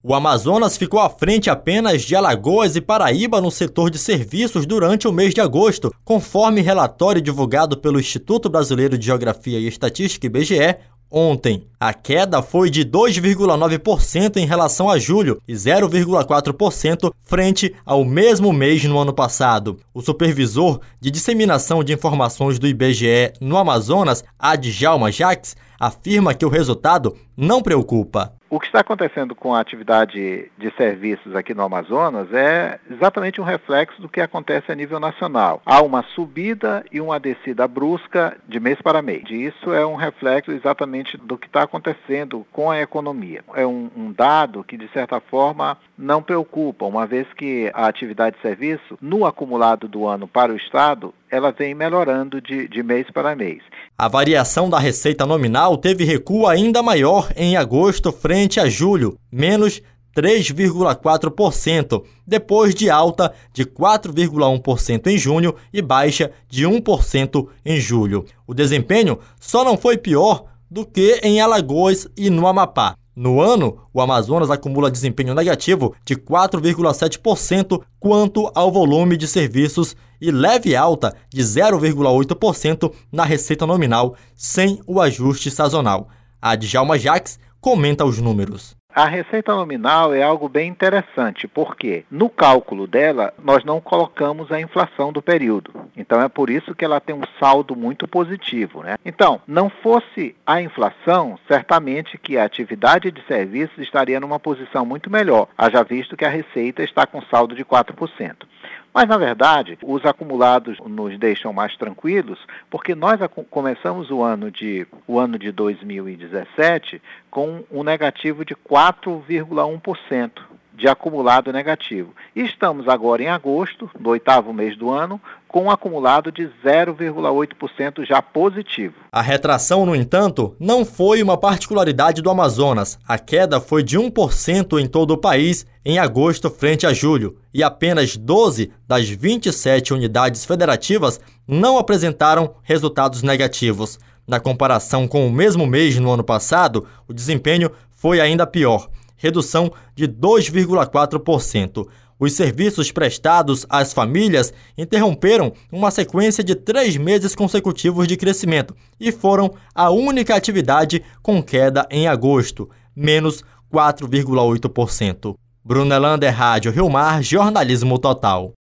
O Amazonas ficou à frente apenas de Alagoas e Paraíba no setor de serviços durante o mês de agosto, conforme relatório divulgado pelo Instituto Brasileiro de Geografia e Estatística, IBGE, ontem. A queda foi de 2,9% em relação a julho e 0,4% frente ao mesmo mês no ano passado. O supervisor de disseminação de informações do IBGE no Amazonas, Djalma Jacques, afirma que o resultado não preocupa. O que está acontecendo com a atividade de serviços aqui no Amazonas é exatamente um reflexo do que acontece a nível nacional. Há uma subida e uma descida brusca de mês para mês. Isso é um reflexo exatamente do que está acontecendo com a economia. É um dado que, de certa forma, não preocupa, uma vez que a atividade de serviço, no acumulado do ano para o Estado, ela vem melhorando de mês para mês. A variação da receita nominal teve recuo ainda maior em agosto frente a julho, menos 3,4%, depois de alta de 4,1% em junho e baixa de 1% em julho. O desempenho só não foi pior do que em Alagoas e no Amapá. No ano, o Amazonas acumula desempenho negativo de 4,7% quanto ao volume de serviços e leve alta de 0,8% na receita nominal, sem o ajuste sazonal. Djalma Jacques comenta os números. A receita nominal é algo bem interessante, porque no cálculo dela nós não colocamos a inflação do período. Então é por isso que ela tem um saldo muito positivo, né? Então, não fosse a inflação, certamente que a atividade de serviços estaria numa posição muito melhor, haja visto que a receita está com saldo de 4%. Mas, na verdade, os acumulados nos deixam mais tranquilos, porque nós começamos o ano de 2017 com um negativo de 4,1% de acumulado negativo. E estamos agora em agosto, no 8º mês do ano, com um acumulado de 0,8% já positivo. A retração, no entanto, não foi uma particularidade do Amazonas. A queda foi de 1% em todo o país em agosto frente a julho, e apenas 12 das 27 unidades federativas não apresentaram resultados negativos. Na comparação com o mesmo mês no ano passado, o desempenho foi ainda pior, redução de 2,4%. Os serviços prestados às famílias interromperam uma sequência de 3 meses consecutivos de crescimento e foram a única atividade com queda em agosto, menos 4,8%. Bruna Lander, Rádio Rio Mar, Jornalismo Total.